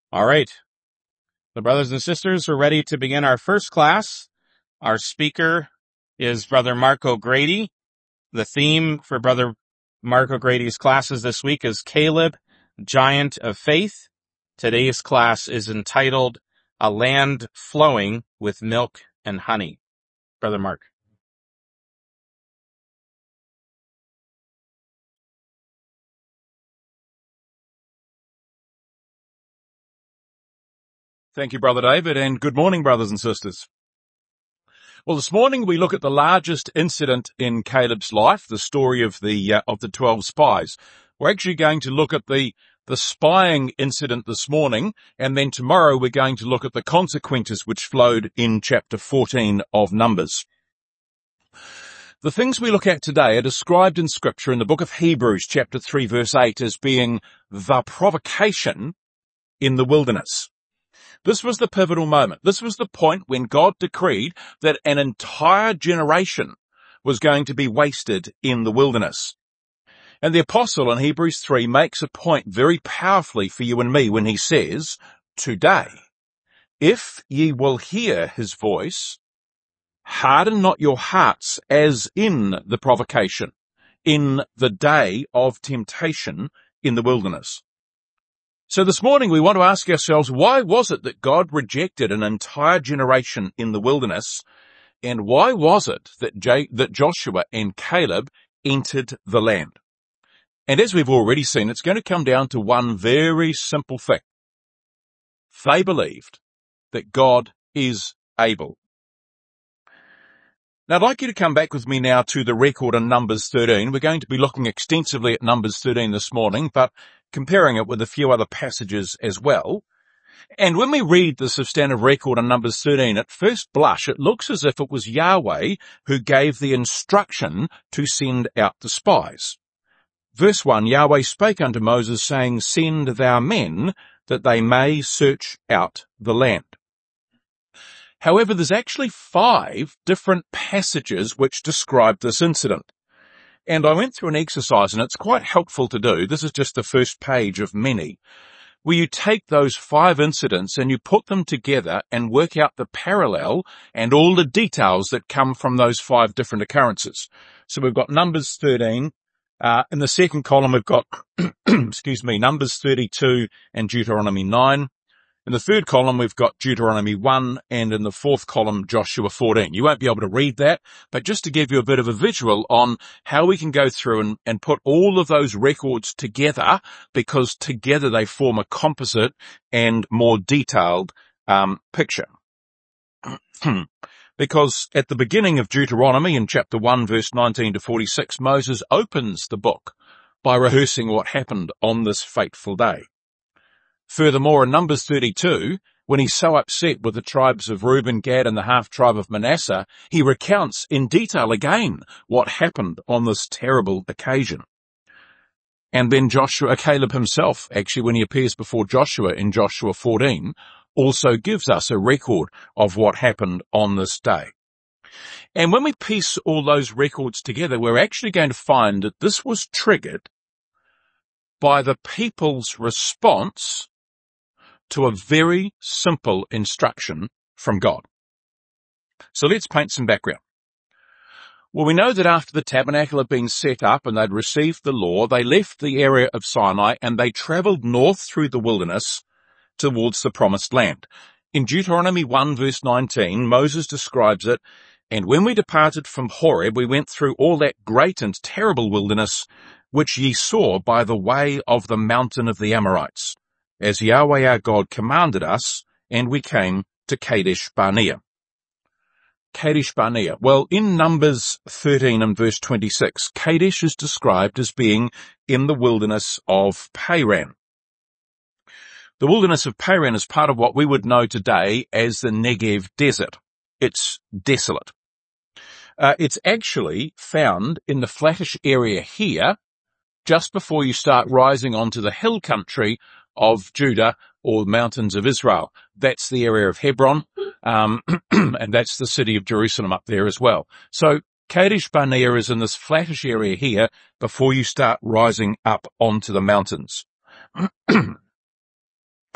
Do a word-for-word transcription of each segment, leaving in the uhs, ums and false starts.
All right. The brothers and sisters, we're ready to begin our first class. Our speaker is Brother Mark O'Grady. The theme for Brother Mark O'Grady's classes this week is Caleb, Giant of Faith. Today's class is entitled A Land Flowing with Milk and Honey. Brother Mark. Thank you, Brother David, and good morning, brothers and sisters. Well, this morning we look at the largest incident in Caleb's life, the story of the uh, of the twelve spies. We're actually going to look at the the spying incident this morning, and then tomorrow we're going to look at the consequences which flowed in chapter fourteen of Numbers. The things we look at today are described in Scripture in the book of Hebrews, chapter three, verse eight, as being the provocation in the wilderness. This was the pivotal moment. This was the point when God decreed that an entire generation was going to be wasted in the wilderness. And the apostle in Hebrews three makes a point very powerfully for you and me when he says, "Today, if ye will hear his voice, harden not your hearts as in the provocation, in the day of temptation in the wilderness." So this morning we want to ask ourselves, why was it that God rejected an entire generation in the wilderness? And why was it that, J- that Joshua and Caleb entered the land? And as we've already seen, it's going to come down to one very simple thing. They believed that God is able. Now I'd like you to come back with me now to the record in Numbers thirteen. We're going to be looking extensively at Numbers thirteen this morning, but comparing it with a few other passages as well. And when we read the substantive record in Numbers thirteen, at first blush, it looks as if it was Yahweh who gave the instruction to send out the spies. Verse one, Yahweh spake unto Moses, saying, "Send thou men, that they may search out the land." However, there's actually five different passages which describe this incident. And I went through an exercise, and it's quite helpful to do. This is just the first page of many, where you take those five incidents and you put them together and work out the parallel and all the details that come from those five different occurrences. So we've got Numbers thirteen. Uh, in the second column, we've got, excuse me, Numbers thirty-two and Deuteronomy nine. In the third column, we've got Deuteronomy one, and in the fourth column, Joshua fourteen. You won't be able to read that, but just to give you a bit of a visual on how we can go through and, and put all of those records together, because together they form a composite and more detailed um, picture. Because at the beginning of Deuteronomy, in chapter one, verse nineteen to forty-six, Moses opens the book by rehearsing what happened on this fateful day. Furthermore, in Numbers thirty-two, when he's so upset with the tribes of Reuben, Gad, and the half-tribe of Manasseh, he recounts in detail again what happened on this terrible occasion. And then Joshua, Caleb himself, actually, when he appears before Joshua in Joshua fourteen, also gives us a record of what happened on this day. And when we piece all those records together, we're actually going to find that this was triggered by the people's response to a very simple instruction from God. So let's paint some background. Well, we know that after the tabernacle had been set up and they'd received the law, they left the area of Sinai and they traveled north through the wilderness towards the promised land. In Deuteronomy one, verse nineteen, Moses describes it, "And when we departed from Horeb, we went through all that great and terrible wilderness, which ye saw by the way of the mountain of the Amorites, as Yahweh our God commanded us, and we came to Kadesh Barnea." Kadesh Barnea. Well, in Numbers thirteen and verse twenty-six, Kadesh is described as being in the wilderness of Paran. The wilderness of Paran is part of what we would know today as the Negev Desert. It's desolate. Uh, it's actually found in the flattish area here, just before you start rising onto the hill country of Judah or the mountains of Israel. That's the area of Hebron, um, and that's the city of Jerusalem up there as well. So Kadesh Barnea is in this flattish area here before you start rising up onto the mountains.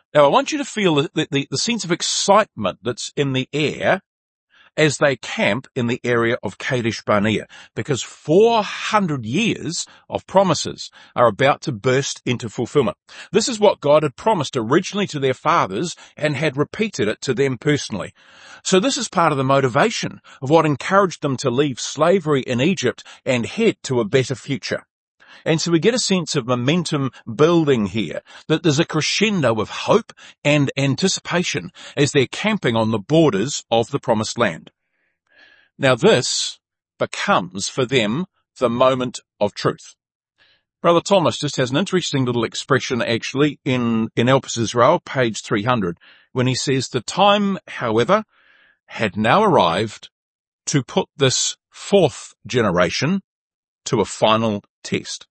Now, I want you to feel the, the, the sense of excitement that's in the air as they camp in the area of Kadesh Barnea, because four hundred years of promises are about to burst into fulfillment. This is what God had promised originally to their fathers and had repeated it to them personally. So this is part of the motivation of what encouraged them to leave slavery in Egypt and head to a better future. And so we get a sense of momentum building here, that there's a crescendo of hope and anticipation as they're camping on the borders of the promised land. Now this becomes for them the moment of truth. Brother Thomas just has an interesting little expression actually in, in Elpis Israel, page three hundred, when he says, the time, however, had now arrived to put this fourth generation to a final test.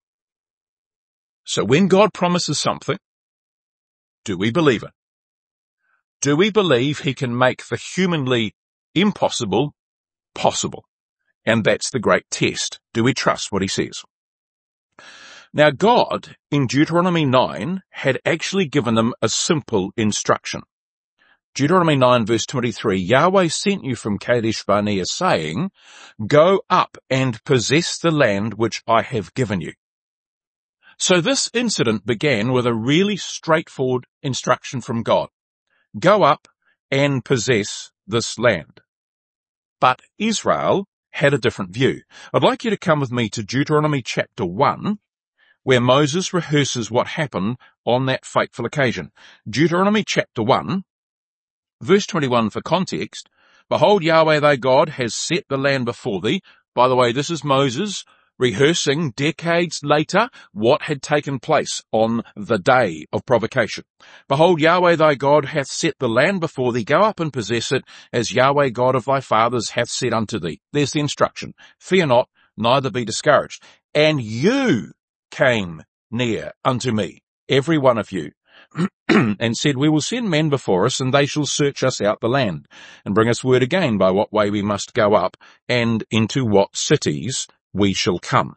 So when God promises something, do we believe it? Do we believe he can make the humanly impossible possible? And that's the great test. Do we trust what he says? Now God, in Deuteronomy nine, had actually given them a simple instruction. Deuteronomy nine verse twenty-three, Yahweh sent you from Kadesh Barnea saying, go up and possess the land which I have given you. So this incident began with a really straightforward instruction from God. Go up and possess this land. But Israel had a different view. I'd like you to come with me to Deuteronomy chapter one, where Moses rehearses what happened on that fateful occasion. Deuteronomy chapter one, verse twenty-one for context. Behold, Yahweh thy God has set the land before thee. By the way, this is Moses rehearsing decades later what had taken place on the day of provocation. Behold, Yahweh thy God hath set the land before thee. Go up and possess it, as Yahweh God of thy fathers hath said unto thee. There's the instruction. Fear not, neither be discouraged. And you came near unto me, every one of you, and said, we will send men before us, and they shall search us out the land, and bring us word again by what way we must go up, and into what cities we shall come.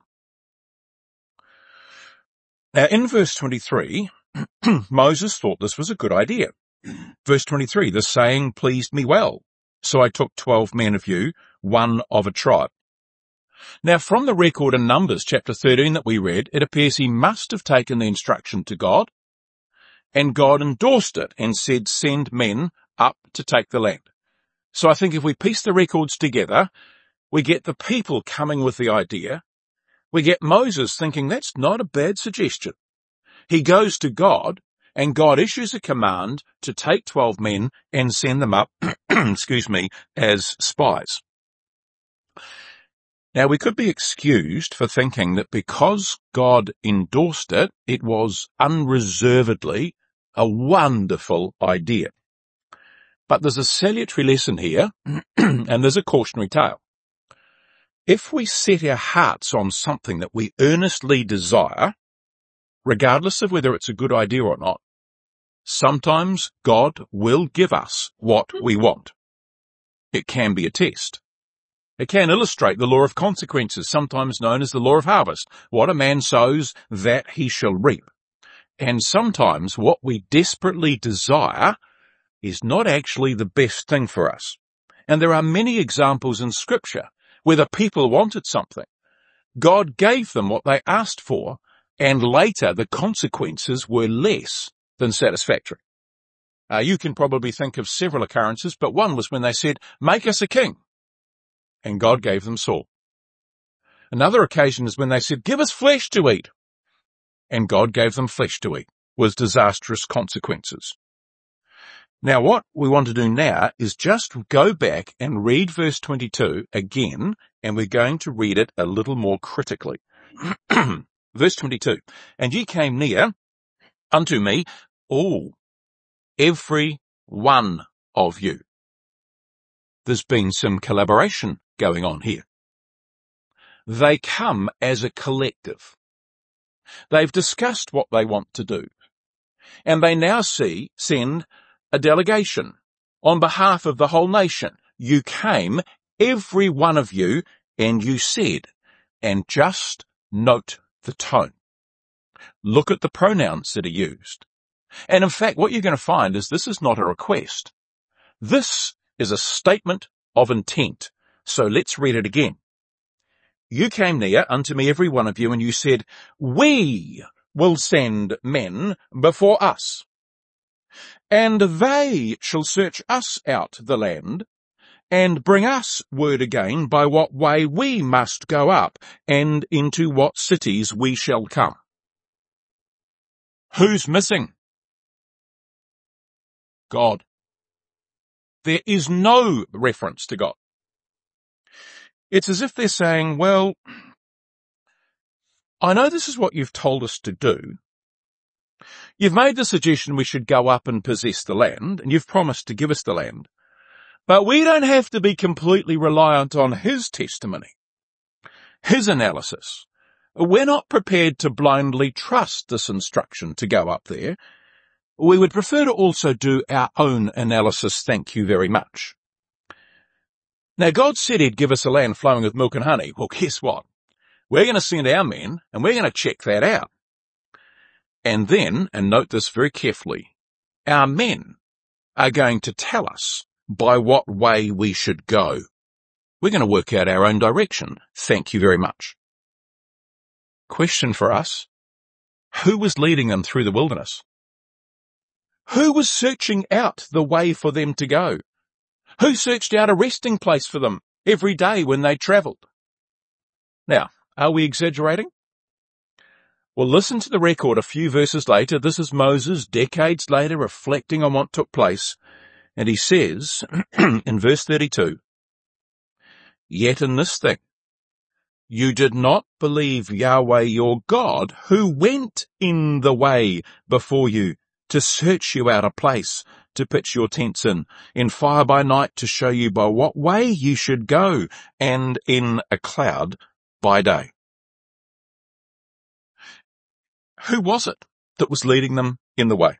Now in verse twenty-three, Moses thought this was a good idea. Verse twenty-three, the saying pleased me well. So I took twelve men of you, one of a tribe. Now from the record in Numbers chapter thirteen that we read, it appears he must have taken the instruction to God, and God endorsed it and said, send men up to take the land. So I think if we piece the records together, we get the people coming with the idea. We get Moses thinking that's not a bad suggestion. He goes to God, and God issues a command to take twelve men and send them up, excuse me, as spies. Now we could be excused for thinking that because God endorsed it, it was unreservedly a wonderful idea. But there's a salutary lesson here, and there's a cautionary tale. If we set our hearts on something that we earnestly desire, regardless of whether it's a good idea or not, sometimes God will give us what we want. It can be a test. It can illustrate the law of consequences, sometimes known as the law of harvest. What a man sows, that he shall reap. And sometimes what we desperately desire is not actually the best thing for us. And there are many examples in Scripture where the people wanted something. God gave them what they asked for, and later the consequences were less than satisfactory. Uh, you can probably think of several occurrences, but one was when they said, make us a king. And God gave them Saul. Another occasion is when they said, give us flesh to eat. And God gave them flesh to eat, with disastrous consequences. Now what we want to do now is just go back and read verse twenty-two again, and we're going to read it a little more critically. Verse twenty-two, and ye came near unto me, all, every one of you. There's been some collaboration going on here. They come as a collective. They've discussed what they want to do, and they now see, send a delegation on behalf of the whole nation. You came, every one of you, and you said, and just note the tone. Look at the pronouns that are used. And in fact, what you're going to find is this is not a request. This is a statement of intent. So let's read it again. You came near unto me, every one of you, and you said, we will send men before us, and they shall search us out the land, and bring us word again by what way we must go up, and into what cities we shall come. Who's missing? God. There is no reference to God. It's as if they're saying, well, I know this is what you've told us to do. You've made the suggestion we should go up and possess the land, and you've promised to give us the land. But we don't have to be completely reliant on his testimony, his analysis. We're not prepared to blindly trust this instruction to go up there. We would prefer to also do our own analysis, thank you very much. Now, God said he'd give us a land flowing with milk and honey. Well, guess what? We're going to send our men, and we're going to check that out. And then, and note this very carefully, our men are going to tell us by what way we should go. We're going to work out our own direction. Thank you very much. Question for us. Who was leading them through the wilderness? Who was searching out the way for them to go? Who searched out a resting place for them every day when they travelled? Now, are we exaggerating? Well, listen to the record a few verses later. This is Moses, decades later, reflecting on what took place. And he says, in verse thirty-two, yet in this thing, you did not believe Yahweh your God, who went in the way before you to search you out a place to pitch your tents in, in fire by night to show you by what way you should go, and in a cloud by day. Who was it that was leading them in the way?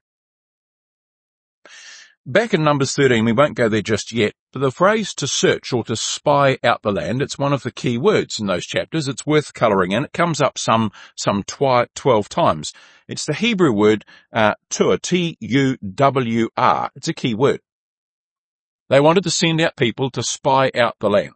Back in Numbers thirteen, we won't go there just yet, but the phrase to search or to spy out the land, it's one of the key words in those chapters. It's worth colouring in. It comes up some, some twi- twelve times. It's the Hebrew word, uh, tur, T U W R. It's a key word. They wanted to send out people to spy out the land.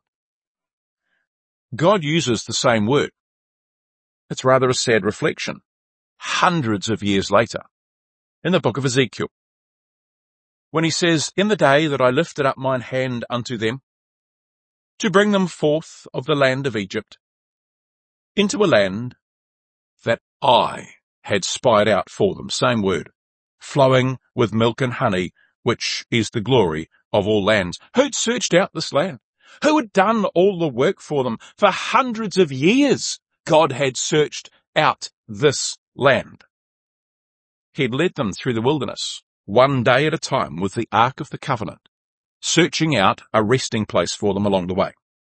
God uses the same word. It's rather a sad reflection. Hundreds of years later, in the book of Ezekiel, when he says, in the day that I lifted up mine hand unto them, to bring them forth of the land of Egypt, into a land that I had spied out for them, same word, flowing with milk and honey, which is the glory of all lands. Who'd searched out this land? Who had done all the work for them? For hundreds of years, God had searched out this land. He'd led them through the wilderness, one day at a time with the Ark of the Covenant, searching out a resting place for them along the way.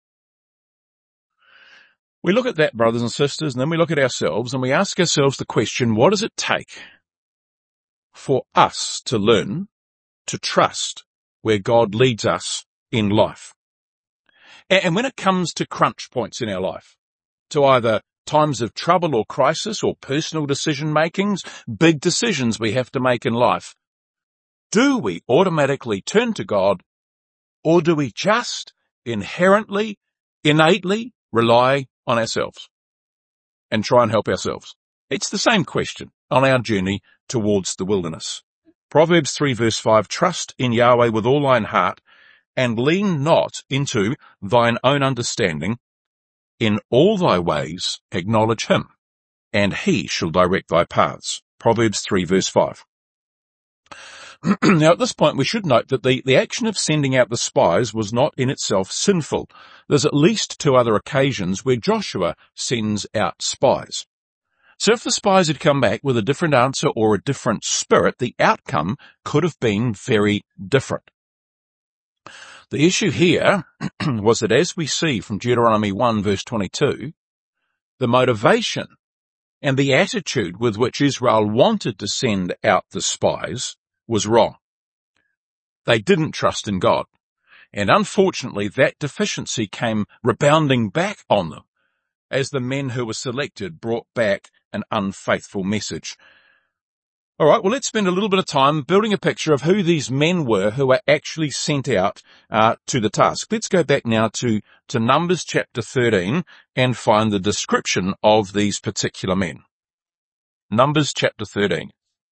We look at that, brothers and sisters, and then we look at ourselves and we ask ourselves the question, what does it take for us to learn to trust where God leads us in life? And when it comes to crunch points in our life, to either times of trouble or crisis or personal decision makings, big decisions we have to make in life, do we automatically turn to God, or do we just inherently, innately rely on ourselves and try and help ourselves? It's the same question on our journey towards the wilderness. Proverbs three verse five, trust in Yahweh with all thine heart, and lean not into thine own understanding. In all thy ways acknowledge him, and he shall direct thy paths. Proverbs three verse five. Now at this point we should note that the, the action of sending out the spies was not in itself sinful. There's at least two other occasions where Joshua sends out spies. So if the spies had come back with a different answer or a different spirit, the outcome could have been very different. The issue here was that, as we see from Deuteronomy one verse twenty-two, the motivation and the attitude with which Israel wanted to send out the spies was wrong. They didn't trust in God, and unfortunately that deficiency came rebounding back on them as the men who were selected brought back an unfaithful message. All right, well, let's spend a little bit of time building a picture of who these men were who were actually sent out uh, to the task. Let's go back now to, to Numbers chapter thirteen and find the description of these particular men. Numbers chapter thirteen.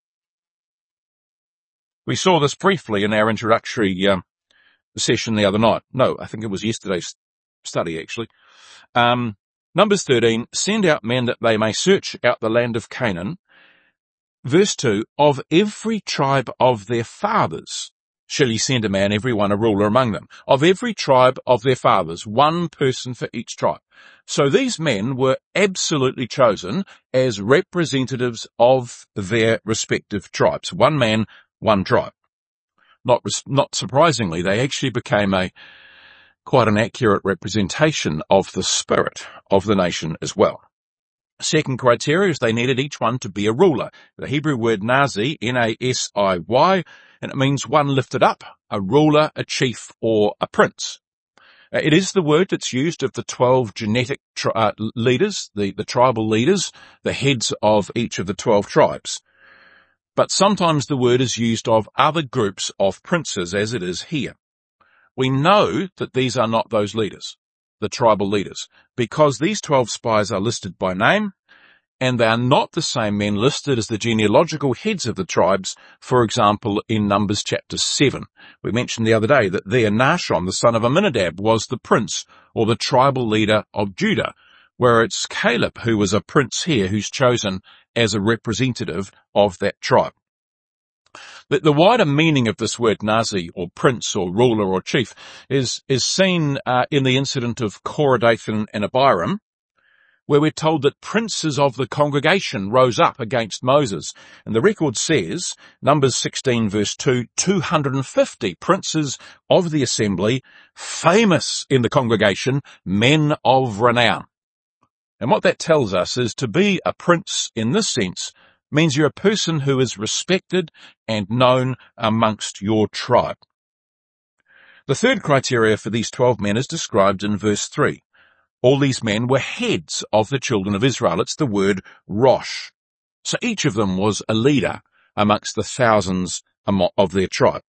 We saw this briefly in our introductory um, session the other night. No, I think it was yesterday's study, actually. Um, Numbers thirteen, send out men that they may search out the land of Canaan. Verse two, of every tribe of their fathers shall ye send a man, every one a ruler among them. Of every tribe of their fathers, one person for each tribe. So these men were absolutely chosen as representatives of their respective tribes. One man, one tribe. Not, not surprisingly, they actually became a quite an accurate representation of the spirit of the nation as well. Second criteria is they needed each one to be a ruler. The Hebrew word nasi, N A S I Y, and it means one lifted up, a ruler, a chief, or a prince. It is the word that's used of the twelve genetic tri- uh, leaders, the, the tribal leaders, the heads of each of the twelve tribes. But sometimes the word is used of other groups of princes, as it is here. We know that these are not those leaders, the tribal leaders, because these twelve spies are listed by name, and they are not the same men listed as the genealogical heads of the tribes, for example, in Numbers chapter seven. We mentioned the other day that there Nahshon, the son of Amminadab, was the prince, or the tribal leader of Judah, where it's Caleb who was a prince here who's chosen as a representative of that tribe. The, the wider meaning of this word nasi, or prince, or ruler, or chief, is, is seen uh, in the incident of Korah, Dathan, and Abiram, where we're told that princes of the congregation rose up against Moses. And the record says, Numbers sixteen verse two, two hundred fifty princes of the assembly, famous in the congregation, men of renown. And what that tells us is to be a prince in this sense means you're a person who is respected and known amongst your tribe. The third criteria for these twelve men is described in verse three. All these men were heads of the children of Israel. It's the word Rosh. So each of them was a leader amongst the thousands of their tribe.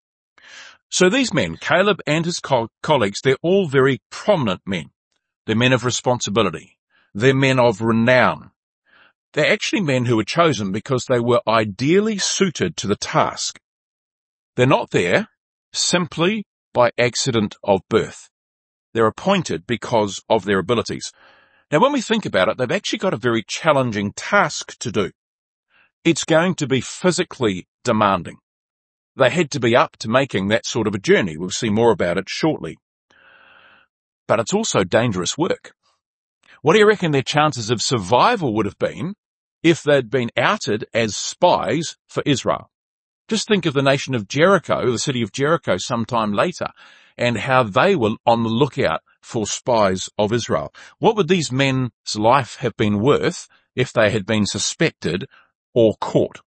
So these men, Caleb and his co- colleagues, they're all very prominent men. They're men of responsibility. They're men of renown. They're actually men who were chosen because they were ideally suited to the task. They're not there simply by accident of birth. They're appointed because of their abilities. Now, when we think about it, they've actually got a very challenging task to do. It's going to be physically demanding. They had to be up to making that sort of a journey. We'll see more about it shortly. But it's also dangerous work. What do you reckon their chances of survival would have been if they'd been outed as spies for Israel? Just think of the nation of Jericho, the city of Jericho sometime later, and how they were on the lookout for spies of Israel. What would these men's life have been worth if they had been suspected or caught?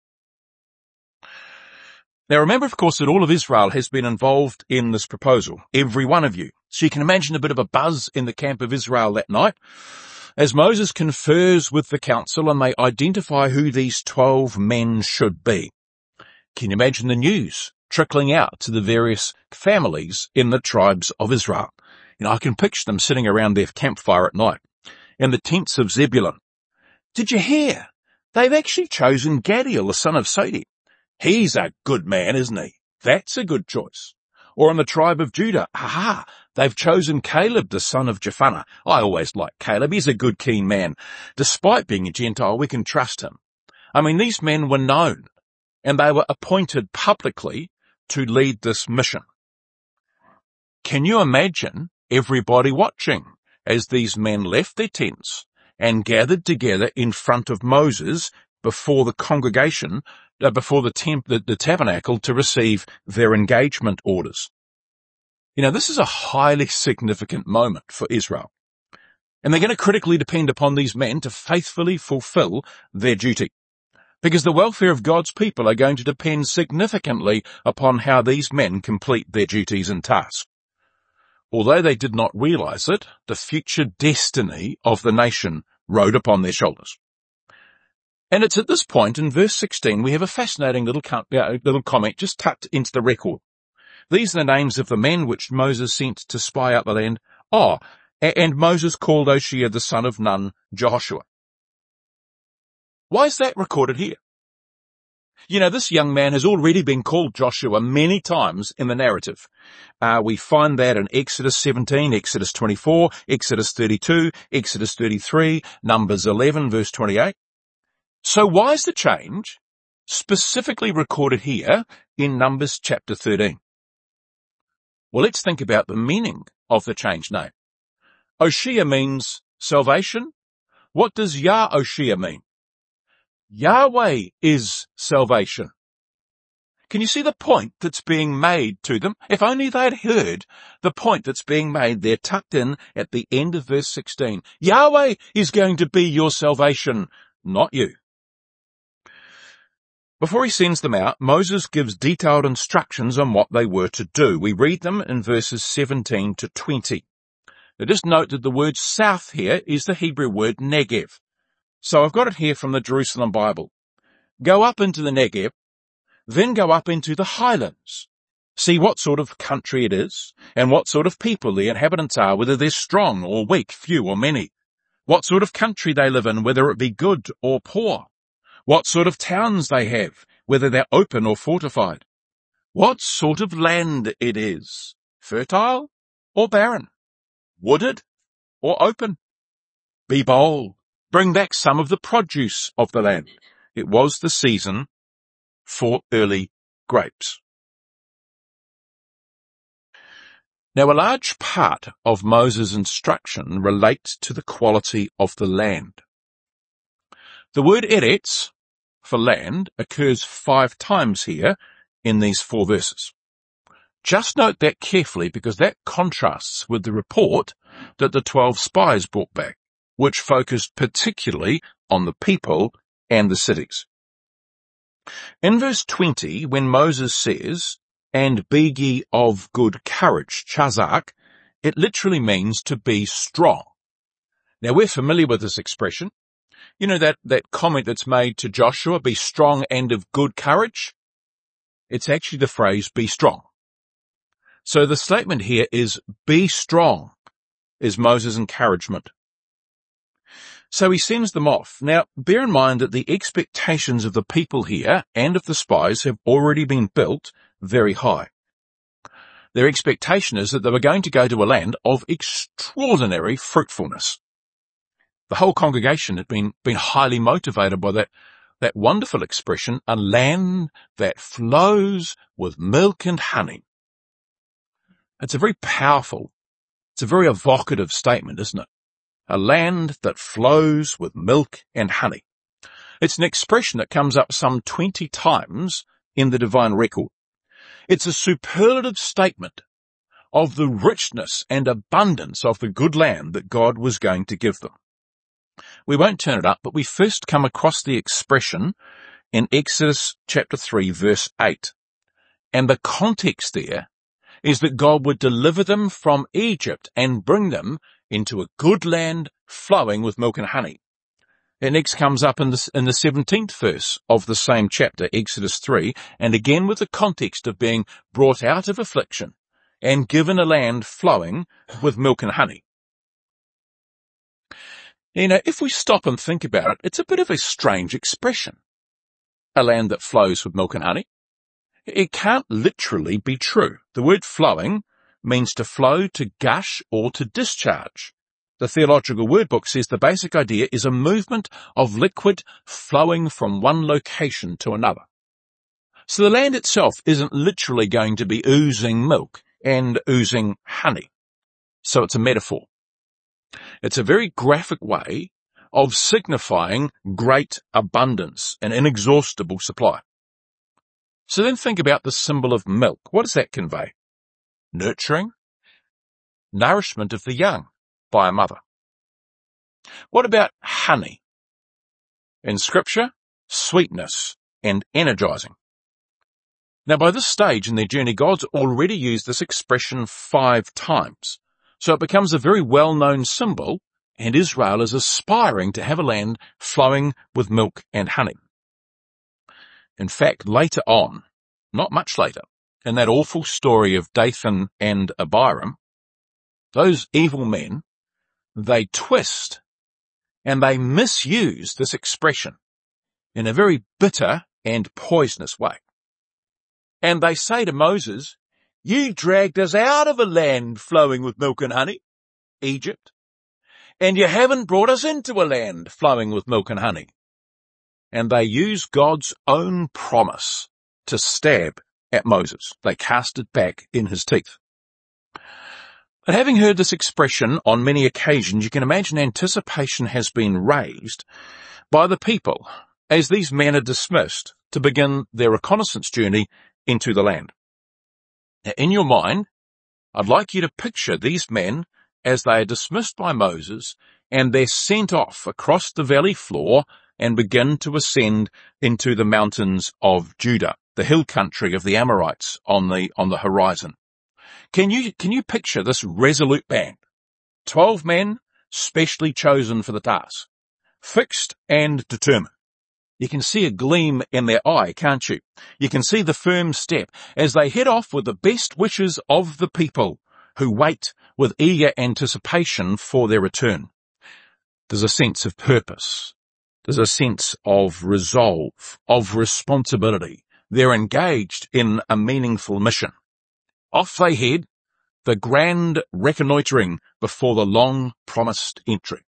Now remember, of course, that all of Israel has been involved in this proposal, every one of you. So you can imagine a bit of a buzz in the camp of Israel that night as Moses confers with the council and they identify who these twelve men should be. Can you imagine the news trickling out to the various families in the tribes of Israel? You know, I can picture them sitting around their campfire at night in the tents of Zebulun. Did you hear? They've actually chosen Gadiel, the son of Sodi. He's a good man, isn't he? That's a good choice. Or in the tribe of Judah, aha, they've chosen Caleb, the son of Jephunneh. I always like Caleb. He's a good, keen man. Despite being a Gentile, we can trust him. I mean, these men were known, and they were appointed publicly to lead this mission. Can you imagine everybody watching as these men left their tents and gathered together in front of Moses before the congregation, uh, before the, temp- the, the tabernacle to receive their engagement orders? You know, this is a highly significant moment for Israel. And they're going to critically depend upon these men to faithfully fulfill their duty, because the welfare of God's people are going to depend significantly upon how these men complete their duties and tasks. Although they did not realize it, the future destiny of the nation rode upon their shoulders. And it's at this point in verse sixteen we have a fascinating little, com- uh, little comment just tucked into the record. These are the names of the men which Moses sent to spy out the land. Oh, and Moses called Oshea the son of Nun, Joshua. Why is that recorded here? You know, this young man has already been called Joshua many times in the narrative. Uh, we find that in Exodus seventeen, Exodus twenty-four, Exodus thirty-two, Exodus thirty-three, Numbers eleven, verse twenty-eight. So why is the change specifically recorded here in Numbers chapter thirteen? Well, let's think about the meaning of the changed name. Oshea means salvation. What does Yah-Oshea mean? Yahweh is salvation. Can you see the point that's being made to them? If only they'd heard the point that's being made there tucked in at the end of verse sixteen. Yahweh is going to be your salvation, not you. Before he sends them out, Moses gives detailed instructions on what they were to do. We read them in verses seventeen to twenty. Now just note that the word south here is the Hebrew word Negev. So I've got it here from the Jerusalem Bible. Go up into the Negev, then go up into the highlands. See what sort of country it is, and what sort of people the inhabitants are, whether they're strong or weak, few or many. What sort of country they live in, whether it be good or poor. What sort of towns they have, whether they're open or fortified. What sort of land it is, fertile or barren, wooded or open. Be bold, bring back some of the produce of the land. It was the season for early grapes. Now, a large part of Moses' instruction relates to the quality of the land. The word eretz, for land, occurs five times here in these four verses. Just note that carefully because that contrasts with the report that the twelve spies brought back, which focused particularly on the people and the cities. In verse twenty, when Moses says, "And be ye of good courage," chazak, it literally means to be strong. Now we're familiar with this expression. You know that, that comment that's made to Joshua, be strong and of good courage? It's actually the phrase, be strong. So the statement here is, be strong, is Moses' encouragement. So he sends them off. Now, bear in mind that the expectations of the people here and of the spies have already been built very high. Their expectation is that they were going to go to a land of extraordinary fruitfulness. The whole congregation had been, been highly motivated by that, that wonderful expression, a land that flows with milk and honey. It's a very powerful, it's a very evocative statement, isn't it? A land that flows with milk and honey. It's an expression that comes up some twenty times in the divine record. It's a superlative statement of the richness and abundance of the good land that God was going to give them. We won't turn it up, but we first come across the expression in Exodus chapter three, verse eight. And the context there is that God would deliver them from Egypt and bring them into a good land flowing with milk and honey. It next comes up in the, in the seventeenth verse of the same chapter, Exodus three, and again with the context of being brought out of affliction and given a land flowing with milk and honey. You know, if we stop and think about it, it's a bit of a strange expression. A land that flows with milk and honey. It can't literally be true. The word flowing means to flow, to gush, or to discharge. The Theological Word Book says the basic idea is a movement of liquid flowing from one location to another. So the land itself isn't literally going to be oozing milk and oozing honey. So it's a metaphor. It's a very graphic way of signifying great abundance and inexhaustible supply. So then think about the symbol of milk. What does that convey? Nurturing, nourishment of the young by a mother. What about honey? In Scripture, sweetness and energizing. Now by this stage in their journey, God's already used this expression five times. So it becomes a very well-known symbol and Israel is aspiring to have a land flowing with milk and honey. In fact, later on, not much later, in that awful story of Dathan and Abiram, those evil men, they twist and they misuse this expression in a very bitter and poisonous way. And they say to Moses, "You dragged us out of a land flowing with milk and honey, Egypt, and you haven't brought us into a land flowing with milk and honey." And they use God's own promise to stab at Moses. They cast it back in his teeth. But having heard this expression on many occasions, you can imagine anticipation has been raised by the people as these men are dismissed to begin their reconnaissance journey into the land. Now, in your mind, I'd like you to picture these men as they are dismissed by Moses and they're sent off across the valley floor and begin to ascend into the mountains of Judah, the hill country of the Amorites on the, on the horizon. Can you, can you picture this resolute band? Twelve men specially chosen for the task, fixed and determined. You can see a gleam in their eye, can't you? You can see the firm step as they head off with the best wishes of the people who wait with eager anticipation for their return. There's a sense of purpose. There's a sense of resolve, of responsibility. They're engaged in a meaningful mission. Off they head, the grand reconnoitering before the long-promised entry.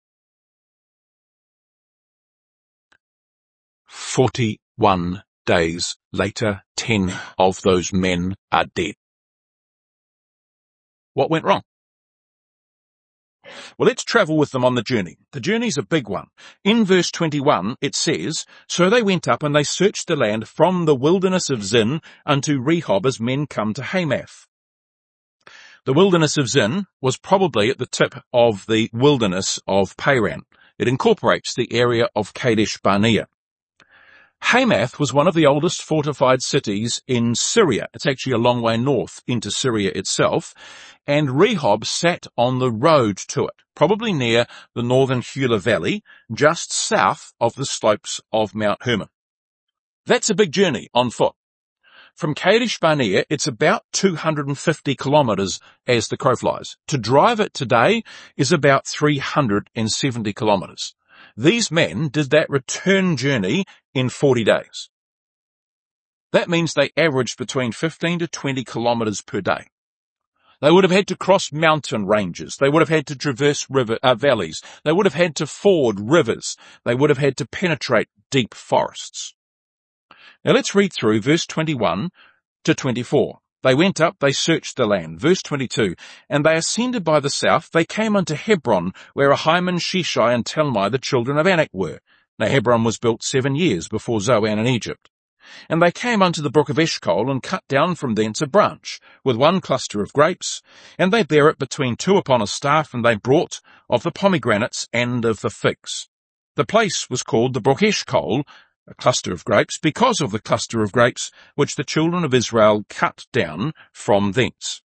Forty-one days later, ten of those men are dead. What went wrong? Well, let's travel with them on the journey. The journey's a big one. In verse twenty-one, it says, "So they went up and they searched the land from the wilderness of Zin unto Rehob as men come to Hamath." The wilderness of Zin was probably at the tip of the wilderness of Paran. It incorporates the area of Kadesh Barnea. Hamath was one of the oldest fortified cities in Syria. It's actually a long way north into Syria itself. And Rehob sat on the road to it, probably near the northern Hula Valley, just south of the slopes of Mount Hermon. That's a big journey on foot. From Kadesh Barnea, it's about two hundred fifty kilometres as the crow flies. To drive it today is about three hundred seventy kilometres. These men did that return journey in forty days. That means they averaged between fifteen to twenty kilometres per day. They would have had to cross mountain ranges. They would have had to traverse river, uh, valleys. They would have had to ford rivers. They would have had to penetrate deep forests. Now let's read through verse twenty-one to twenty-four. They went up, they searched the land. Verse twenty-two, "And they ascended by the south, they came unto Hebron, where Ahiman, Sheshai, and Talmai, the children of Anak, were." Now Hebron was built seven years before Zoan in Egypt. "And they came unto the brook of Eshcol, and cut down from thence a branch, with one cluster of grapes, and they bare it between two upon a staff, and they brought of the pomegranates and of the figs. The place was called the brook Eshcol, a cluster of grapes, because of the cluster of grapes which the children of Israel cut down from thence."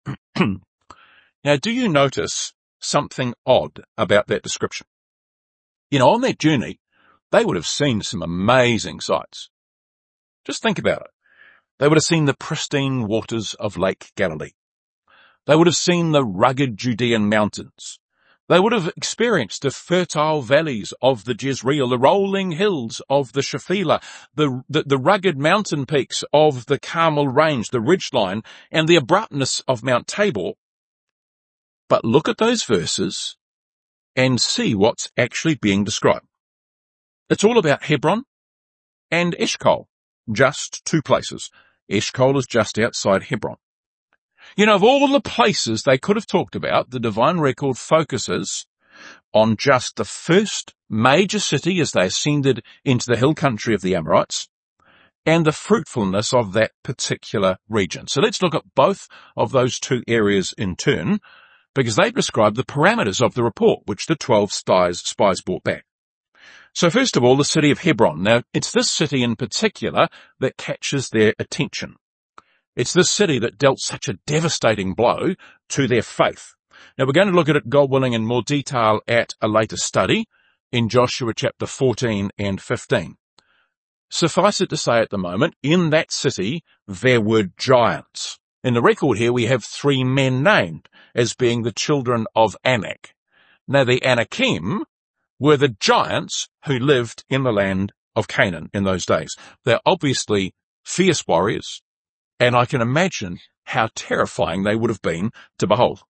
Now, do you notice something odd about that description? You know, on that journey, they would have seen some amazing sights. Just think about it. They would have seen the pristine waters of Lake Galilee. They would have seen the rugged Judean mountains. They would have experienced the fertile valleys of the Jezreel, the rolling hills of the Shephelah, the, the, the rugged mountain peaks of the Carmel Range, the ridgeline, and the abruptness of Mount Tabor. But look at those verses and see what's actually being described. It's all about Hebron and Eshcol, just two places. Eshcol is just outside Hebron. You know, of all the places they could have talked about, the divine record focuses on just the first major city as they ascended into the hill country of the Amorites and the fruitfulness of that particular region. So let's look at both of those two areas in turn, because they describe the parameters of the report which the twelve spies, spies brought back. So first of all, the city of Hebron. Now, it's this city in particular that catches their attention. It's this city that dealt such a devastating blow to their faith. Now we're going to look at it, God willing, in more detail at a later study in Joshua chapter fourteen and fifteen. Suffice it to say at the moment, in that city there were giants. In the record here we have three men named as being the children of Anak. Now the Anakim were the giants who lived in the land of Canaan in those days. They're obviously fierce warriors, and I can imagine how terrifying they would have been to behold.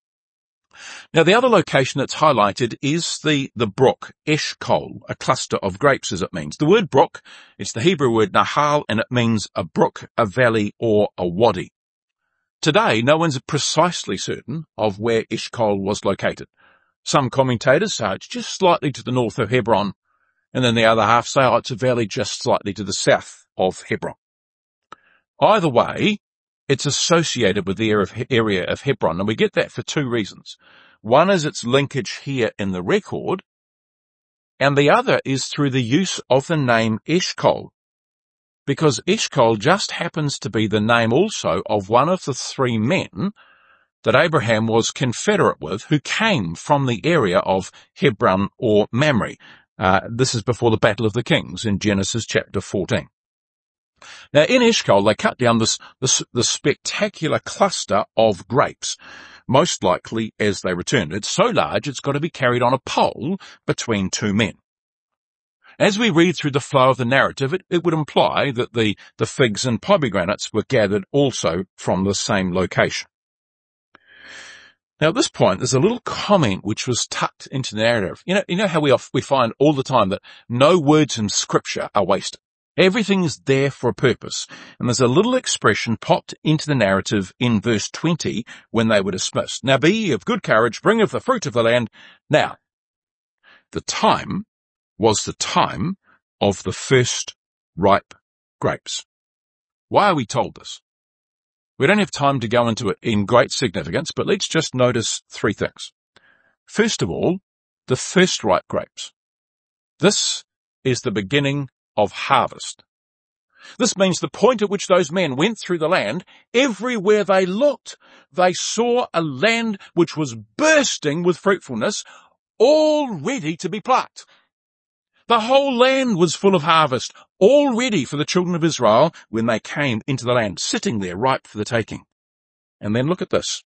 Now the other location that's highlighted is the, the brook, Eshcol, a cluster of grapes as it means. The word brook, it's the Hebrew word nahal, and it means a brook, a valley, or a wadi. Today, no one's precisely certain of where Eshcol was located. Some commentators say it's just slightly to the north of Hebron, and then the other half say, oh, it's a valley just slightly to the south of Hebron. Either way, it's associated with the area of Hebron, and we get that for two reasons. One is its linkage here in the record, and the other is through the use of the name Eshcol, because Eshcol just happens to be the name also of one of the three men that Abraham was confederate with, who came from the area of Hebron or Mamre. Uh, this is before the Battle of the Kings in Genesis chapter fourteen. Now in Eshcol they cut down this, this, this spectacular cluster of grapes, most likely as they returned. It's so large it's got to be carried on a pole between two men. As we read through the flow of the narrative, it, it would imply that the, the figs and pomegranates were gathered also from the same location. Now at this point there's a little comment which was tucked into the narrative. You know, you know how we, we find all the time that no words in scripture are wasted. Everything is there for a purpose. And there's a little expression popped into the narrative in verse twenty when they were dismissed. Now be ye of good courage, bring of the fruit of the land. Now, the time was the time of the first ripe grapes. Why are we told this? We don't have time to go into it in great significance, but let's just notice three things. First of all, the first ripe grapes. This is the beginning of harvest. This means the point at which those men went through the land, everywhere they looked, they saw a land which was bursting with fruitfulness, all ready to be plucked. The whole land was full of harvest, all ready for the children of Israel when they came into the land, sitting there ripe for the taking. And then look at this.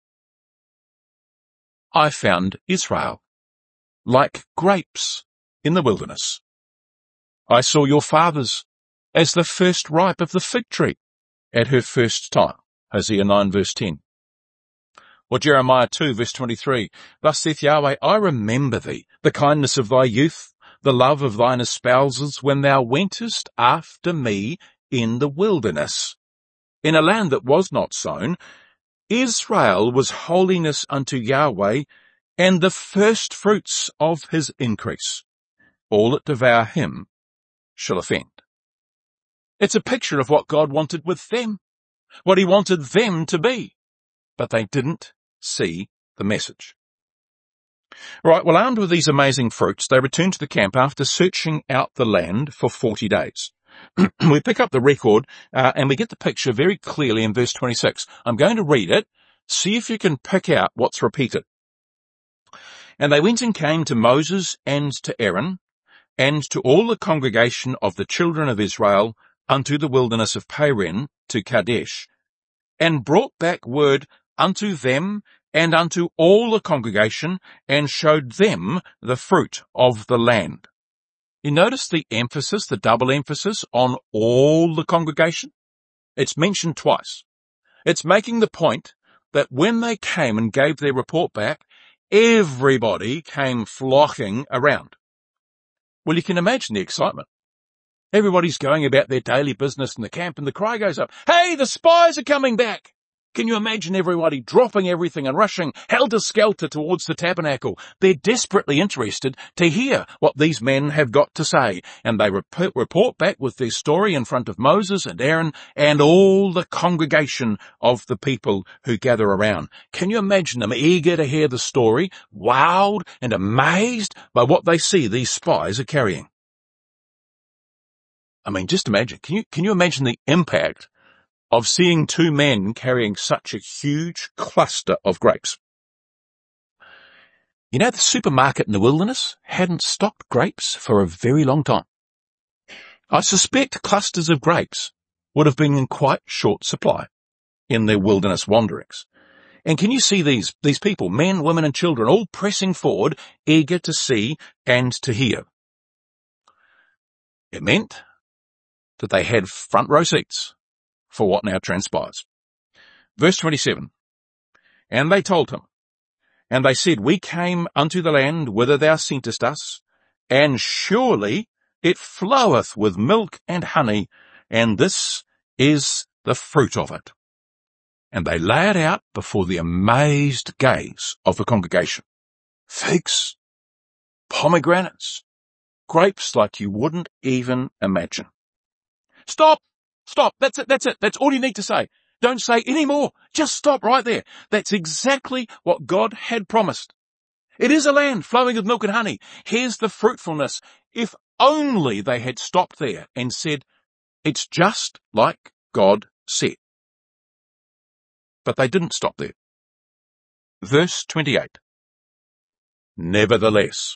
I found Israel like grapes in the wilderness. I saw your fathers as the first ripe of the fig tree at her first time. Hosea nine verse ten. Or Jeremiah two verse twenty-three. Thus saith Yahweh, I remember thee, the kindness of thy youth, the love of thine espouses, when thou wentest after me in the wilderness. In a land that was not sown, Israel was holiness unto Yahweh, and the first fruits of his increase. All that devour him shall offend. It's a picture of what God wanted with them, what he wanted them to be, but they didn't see the message. Right, well, armed with these amazing fruits, they returned to the camp after searching out the land for forty days. We pick up the record, uh, and we get the picture very clearly in verse twenty-six. I'm going to read it, see if you can pick out what's repeated. And they went and came to Moses and to Aaron, and to all the congregation of the children of Israel unto the wilderness of Paran to Kadesh, and brought back word unto them and unto all the congregation, and showed them the fruit of the land. You notice the emphasis, the double emphasis on all the congregation? It's mentioned twice. It's making the point that when they came and gave their report back, everybody came flocking around. Well, you can imagine the excitement. Everybody's going about their daily business in the camp, and the cry goes up, hey, the spies are coming back! Can you imagine everybody dropping everything and rushing helter-skelter towards the tabernacle? They're desperately interested to hear what these men have got to say, and they rep- report back with their story in front of Moses and Aaron and all the congregation of the people who gather around. Can you imagine them eager to hear the story, wowed and amazed by what they see these spies are carrying? I mean, just imagine. Can you, can you imagine the impact of seeing two men carrying such a huge cluster of grapes? You know, the supermarket in the wilderness hadn't stocked grapes for a very long time. I suspect clusters of grapes would have been in quite short supply in their wilderness wanderings. And can you see these, these people, men, women and children, all pressing forward, eager to see and to hear? It meant that they had front row seats for what now transpires. Verse twenty-seven, and they told him, and they said, we came unto the land whither thou sentest us, and surely it floweth with milk and honey, and this is the fruit of it. And they lay it out before the amazed gaze of the congregation. Figs, pomegranates, grapes like you wouldn't even imagine. Stop! Stop! That's it, that's it, that's all you need to say. Don't say any more. Just stop right there. That's exactly what God had promised. It is a land flowing with milk and honey. Here's the fruitfulness. If only they had stopped there and said, it's just like God said. But they didn't stop there. Verse twenty-eight. Nevertheless.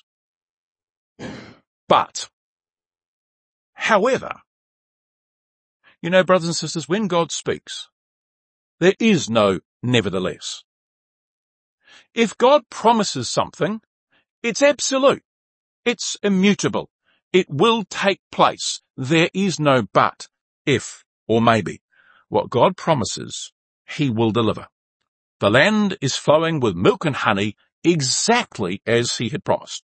But. However. You know, brothers and sisters, when God speaks, there is no nevertheless. If God promises something, it's absolute. It's immutable. It will take place. There is no but, if, or maybe. What God promises, he will deliver. The land is flowing with milk and honey exactly as he had promised.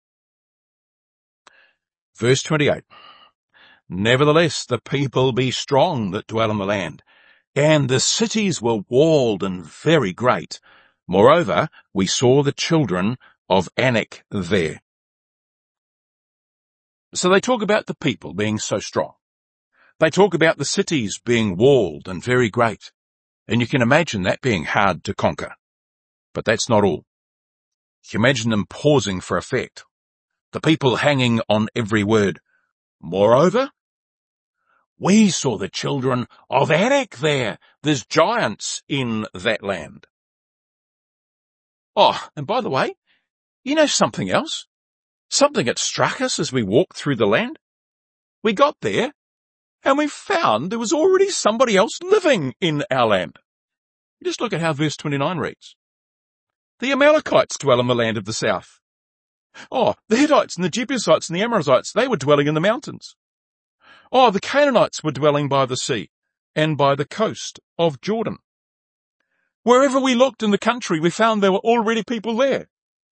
Verse twenty-eight. Nevertheless, the people be strong that dwell in the land, and the cities were walled and very great. Moreover, we saw the children of Anak there. So they talk about the people being so strong. They talk about the cities being walled and very great. And you can imagine that being hard to conquer. But that's not all. You can imagine them pausing for effect. The people hanging on every word. Moreover, we saw the children of Anak there. There's giants in that land. Oh, and by the way, you know something else? Something that struck us as we walked through the land? We got there, and we found there was already somebody else living in our land. Just look at how verse twenty-nine reads. The Amalekites dwell in the land of the south. Oh, the Hittites and the Jebusites and the Amorites, they were dwelling in the mountains. Oh, the Canaanites were dwelling by the sea and by the coast of Jordan. Wherever we looked in the country, we found there were already people there.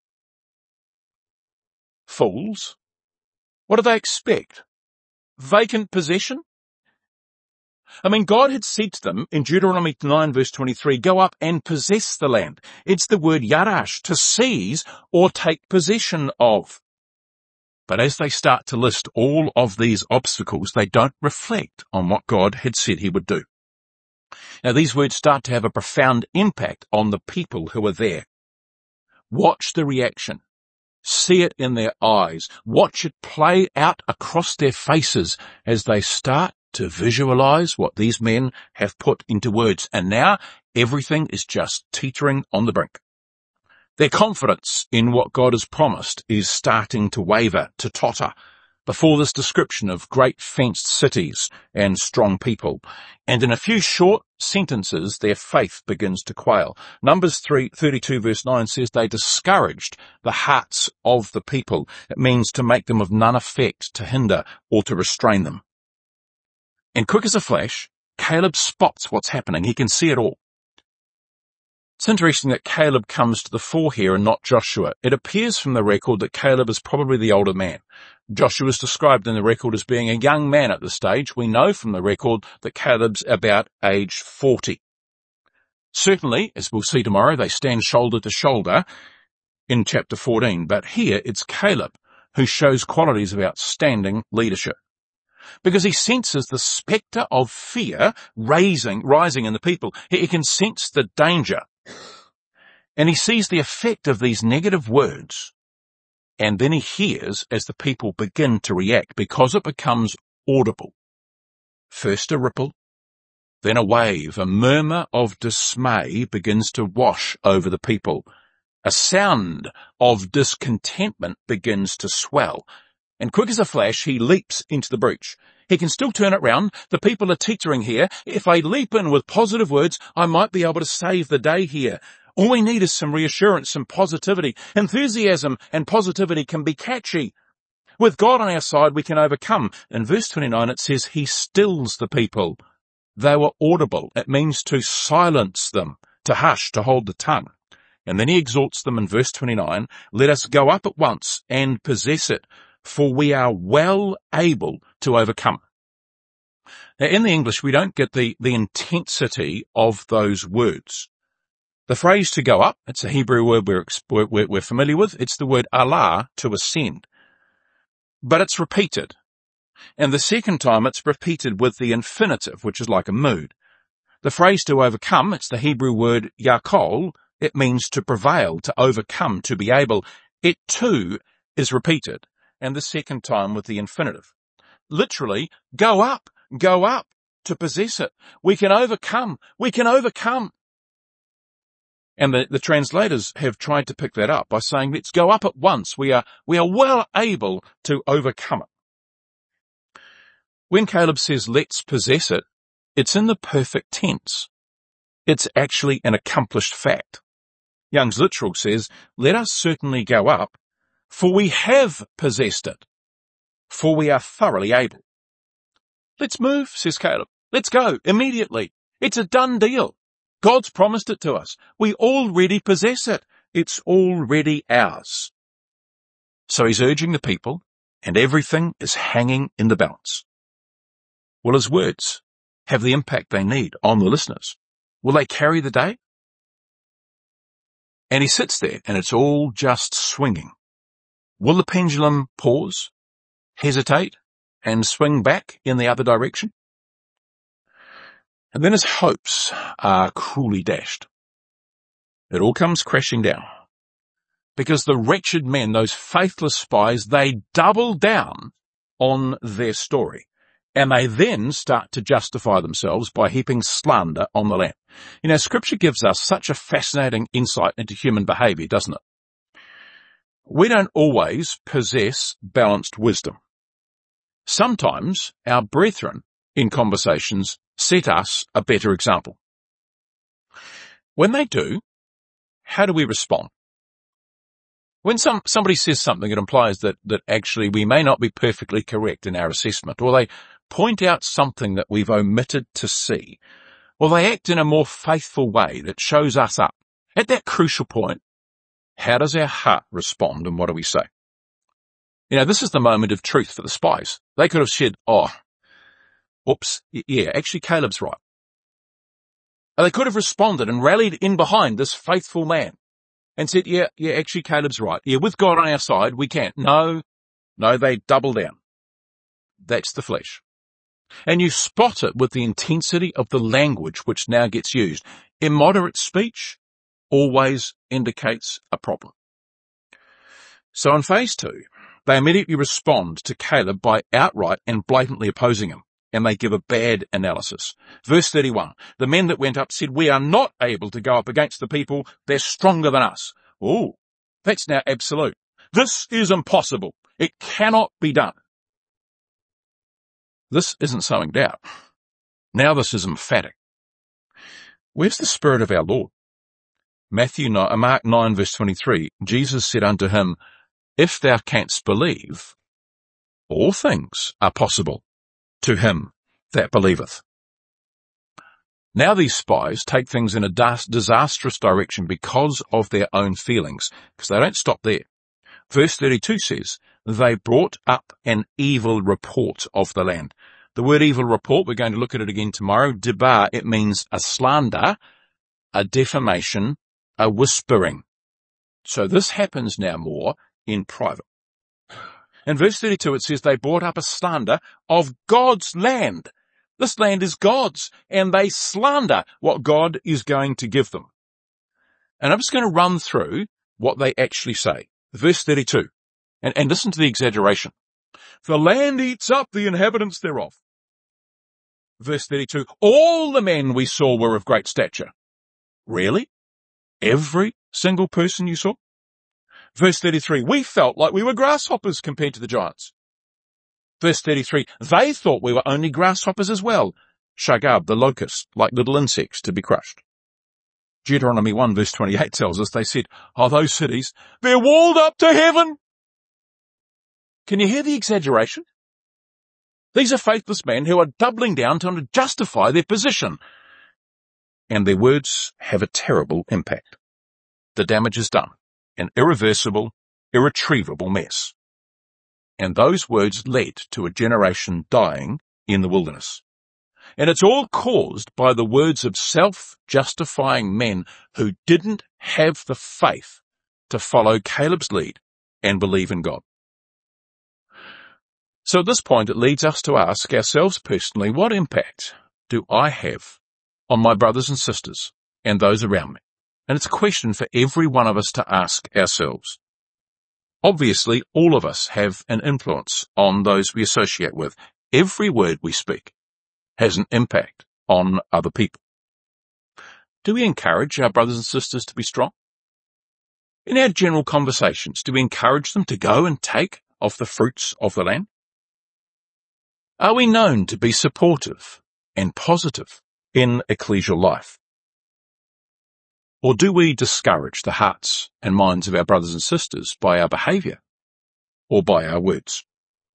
Fools. What do they expect? Vacant possession? I mean, God had said to them in Deuteronomy nine verse twenty-three, go up and possess the land. It's the word yarash, to seize or take possession of. But as they start to list all of these obstacles, they don't reflect on what God had said he would do. Now, these words start to have a profound impact on the people who are there. Watch the reaction. See it in their eyes. Watch it play out across their faces as they start to visualize what these men have put into words. And now everything is just teetering on the brink. Their confidence in what God has promised is starting to waver, to totter, before this description of great fenced cities and strong people. And in a few short sentences, their faith begins to quail. Numbers three, thirty-two verse nine says they discouraged the hearts of the people. It means to make them of none effect, to hinder or to restrain them. And quick as a flash, Caleb spots what's happening. He can see it all. It's interesting that Caleb comes to the fore here and not Joshua. It appears from the record that Caleb is probably the older man. Joshua is described in the record as being a young man at this stage. We know from the record that Caleb's about age forty. Certainly, as we'll see tomorrow, they stand shoulder to shoulder in chapter fourteen. But here it's Caleb who shows qualities of outstanding leadership. Because he senses the spectre of fear rising, rising in the people. He can sense the danger. And he sees the effect of these negative words. And then he hears as the people begin to react, because it becomes audible. First a ripple, then a wave, a murmur of dismay begins to wash over the people. A sound of discontentment begins to swell, and quick as a flash, he leaps into the breach. He can still turn it round. The people are teetering here. If I leap in with positive words, I might be able to save the day here. All we need is some reassurance, some positivity. Enthusiasm and positivity can be catchy. With God on our side, we can overcome. In verse twenty-nine, it says, he stills the people. They were audible. It means to silence them, to hush, to hold the tongue. And then he exhorts them in verse twenty-nine, let us go up at once and possess it, for we are well able to overcome. Now, in the English, we don't get the, the intensity of those words. The phrase to go up, it's a Hebrew word we're, we're, we're familiar with. It's the word alah, to ascend. But it's repeated. And the second time it's repeated with the infinitive, which is like a mood. The phrase to overcome, it's the Hebrew word yakol. It means to prevail, to overcome, to be able. It too is repeated, and the second time with the infinitive. Literally, go up, go up to possess it. We can overcome, we can overcome. And the, the translators have tried to pick that up by saying, let's go up at once. We are, we are well able to overcome it. When Caleb says, let's possess it, it's in the perfect tense. It's actually an accomplished fact. Young's Literal says, let us certainly go up, for we have possessed it, for we are thoroughly able. Let's move, says Caleb. Let's go immediately. It's a done deal. God's promised it to us. We already possess it. It's already ours. So he's urging the people, and everything is hanging in the balance. Will his words have the impact they need on the listeners? Will they carry the day? And he sits there, and it's all just swinging. Will the pendulum pause, hesitate, and swing back in the other direction? And then his hopes are cruelly dashed. It all comes crashing down. Because the wretched men, those faithless spies, they double down on their story. And they then start to justify themselves by heaping slander on the land. You know, Scripture gives us such a fascinating insight into human behavior, doesn't it? We don't always possess balanced wisdom. Sometimes our brethren in conversations set us a better example. When they do, how do we respond? When some, somebody says something that implies that, that actually we may not be perfectly correct in our assessment, or they point out something that we've omitted to see, or they act in a more faithful way that shows us up, at that crucial point, how does our heart respond and what do we say? You know, this is the moment of truth for the spies. They could have said, oh, oops, yeah, actually Caleb's right. And they could have responded and rallied in behind this faithful man and said, yeah, yeah, actually Caleb's right. Yeah, with God on our side, we can. No, no, they double down. That's the flesh. And you spot it with the intensity of the language which now gets used. Immoderate speech always indicates a problem. So in phase two, they immediately respond to Caleb by outright and blatantly opposing him, and they give a bad analysis. Verse thirty-one, the men that went up said, we are not able to go up against the people. They're stronger than us. Oh, that's now absolute. This is impossible. It cannot be done. This isn't sowing doubt. Now this is emphatic. Where's the Spirit of our Lord? Matthew nine, Mark nine verse twenty-three, Jesus said unto him, if thou canst believe, all things are possible to him that believeth. Now these spies take things in a disastrous direction because of their own feelings, because they don't stop there. Verse thirty-two says, they brought up an evil report of the land. The word evil report, we're going to look at it again tomorrow. Debar, it means a slander, a defamation, a whispering. So this happens now more in private. In verse thirty-two, it says they brought up a slander of God's land. This land is God's, and they slander what God is going to give them. And I'm just going to run through what they actually say. Verse thirty-two, and, and listen to the exaggeration. The land eats up the inhabitants thereof. Verse thirty-two, all the men we saw were of great stature. Really? every single person you saw? Verse thirty-three, we felt like we were grasshoppers compared to the giants. Verse thirty-three, they thought we were only grasshoppers as well. Shagab, the locust, like little insects to be crushed. Deuteronomy one verse twenty-eight tells us, they said, oh, those cities, they're walled up to heaven. Can you hear the exaggeration? These are faithless men who are doubling down to justify their position. And their words have a terrible impact. The damage is done. An irreversible, irretrievable mess. And those words led to a generation dying in the wilderness. And it's all caused by the words of self-justifying men who didn't have the faith to follow Caleb's lead and believe in God. So at this point, it leads us to ask ourselves personally, what impact do I have on my brothers and sisters and those around me? And it's a question for every one of us to ask ourselves. Obviously, all of us have an influence on those we associate with. Every word we speak has an impact on other people. Do we encourage our brothers and sisters to be strong? In our general conversations, do we encourage them to go and take of the fruits of the land? Are we known to be supportive and positive in ecclesial life? Or do we discourage the hearts and minds of our brothers and sisters by our behaviour or by our words?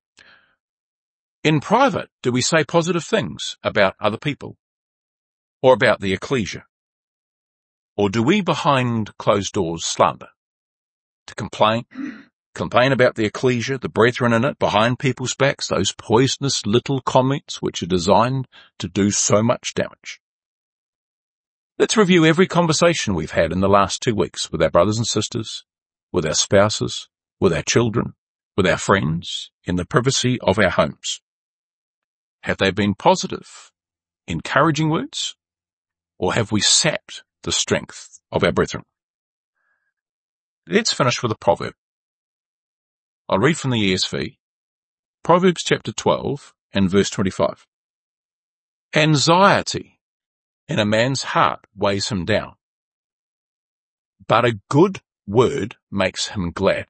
In private, do we say positive things about other people or about the ecclesia? Or do we behind closed doors slander, to complain, complain about the ecclesia, the brethren in it, behind people's backs, those poisonous little comments which are designed to do so much damage? Let's review every conversation we've had in the last two weeks with our brothers and sisters, with our spouses, with our children, with our friends, in the privacy of our homes. Have they been positive, encouraging words, or have we sapped the strength of our brethren? Let's finish with a proverb. I'll read from the E S V, Proverbs chapter twelve and verse twenty-five. Anxiety in a man's heart weighs him down, but a good word makes him glad.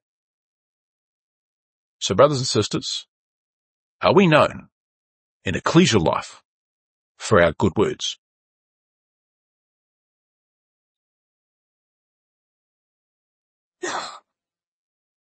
So brothers and sisters, are we known in ecclesial life for our good words?